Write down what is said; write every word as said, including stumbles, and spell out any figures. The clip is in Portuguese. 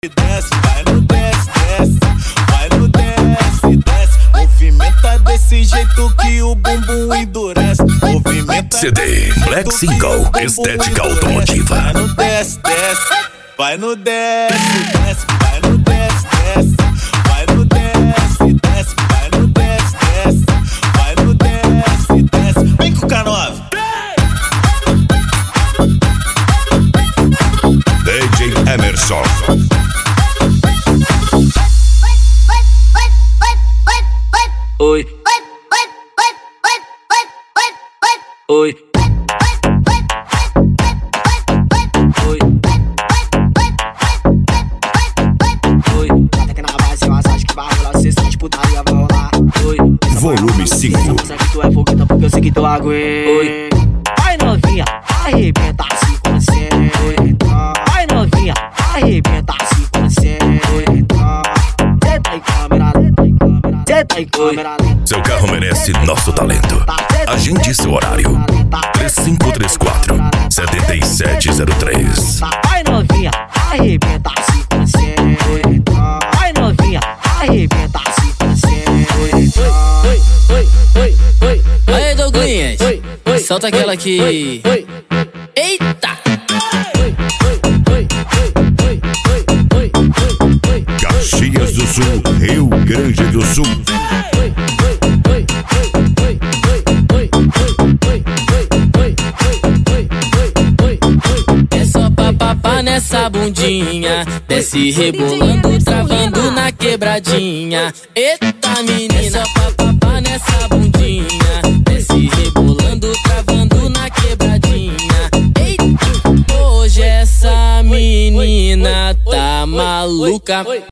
Desce, vai no desce, desce, vai no desce, desce. Movimenta desse jeito que o bumbum endurece. Movimenta C D Black Single Estética Automotiva. Vai no desce, desce, vai no desce, desce, vai no desce, desce, vai no desce, desce, vai no desce, desce, vai no desce, desce. Vem com o K nove. D J Emerson. Oi, oi, oi, oi. Até que na base eu acho que vai rolar. Cê sente putaria, vai rolar. Oi, Volume cinco. Essa que tu é fogueta porque eu sei que tu aguenta. Oi, vai novinha, arrebenta se concentra. Vai novinha, arrebenta se concentra. Senta em câmera, senta em câmera. Seu carro merece nosso talento. Agende seu horário. três cinco três quatro, sete sete zero três. Vai novinha, arrebenta se concentra. Vai novinha, arrebenta se concentra. Oi, oi, oi, oi. Aí, Douglinhas, solta aquela aqui. Eita! Caxias do Sul, Rio Grande do Sul. É só papapá nessa bundinha, desce rebolando, travando na quebradinha. Eita menina, é só papapá nessa bundinha, desce rebolando, travando na quebradinha. Eita, hoje essa menina tá maluca.